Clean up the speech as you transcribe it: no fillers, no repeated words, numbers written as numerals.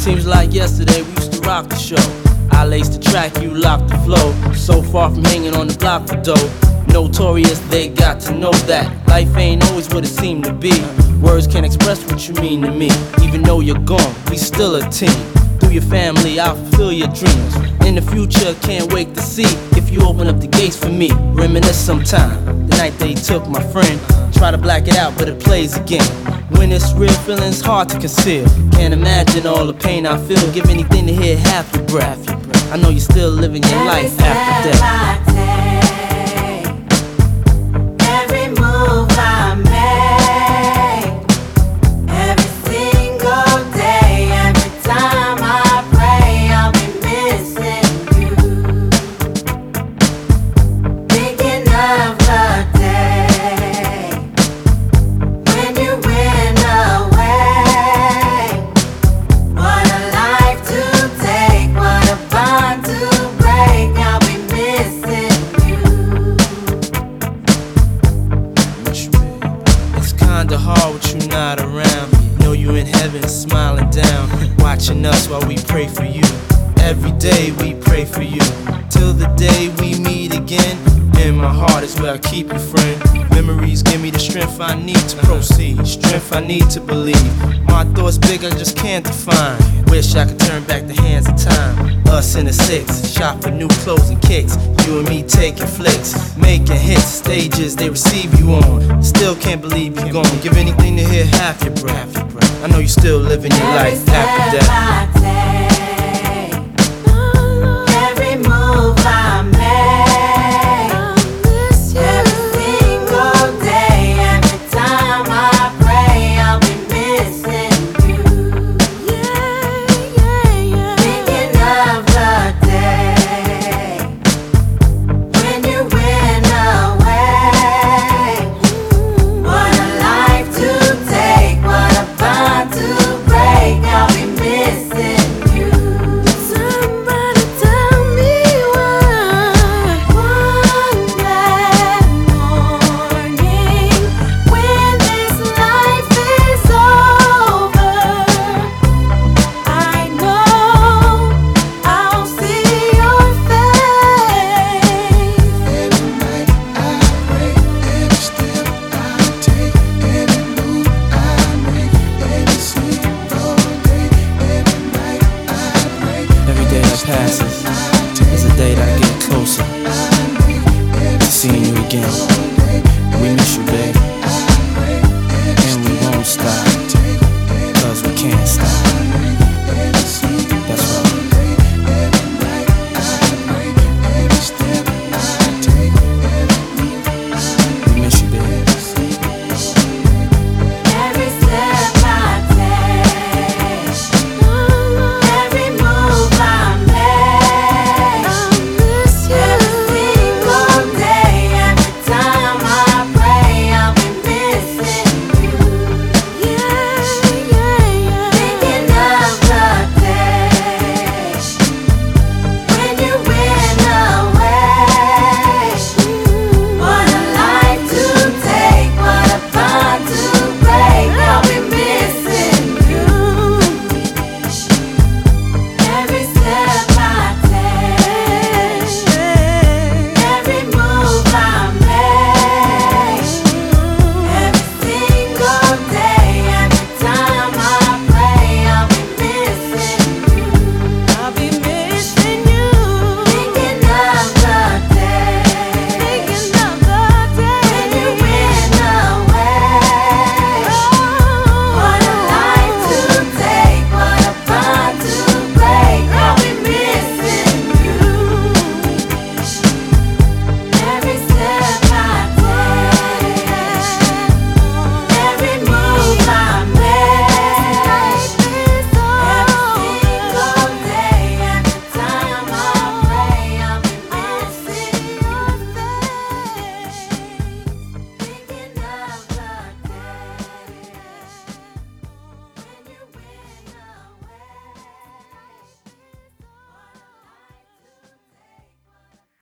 Seems like yesterday we used to rock the show. I laced the track, you locked the flow. So far from hanging on the block for dough. Notorious, they got to know that life ain't always what it seemed to be. Words can't express what you mean to me. Even though you're gone, we still a team. Through your family, I'll fulfill your dreams. In the future, can't wait to see if you open up the gates for me. Reminisce sometime, the night they took my friend. Try to black it out, but it plays again. When it's real, feeling's hard to conceal. Can't imagine all the pain I feel. Give anything to hear half your breath. I know you're still living your life after death. Every move I make, every single day, every time I pray, I'll be missing you. Thinking of the day when you went away. What a life to take, what a bond to break. I'll be missing you. It's kinda hard with you not around. Know you in heaven smiling down, watching us while we pray for you. Every day we pray for you, till the day we meet again. In my heart is where I keep you, friend. Memories give me the strength I need to proceed, strength I need to believe. My thoughts big, I just can't define. Wish I could turn back the hands of time. Us in the six, shop for new clothes and kicks. You and me taking flicks, making hits, stages they receive you on. Still can't believe you're gone. Give anything to hear half your breath. I know you're still living your life after death.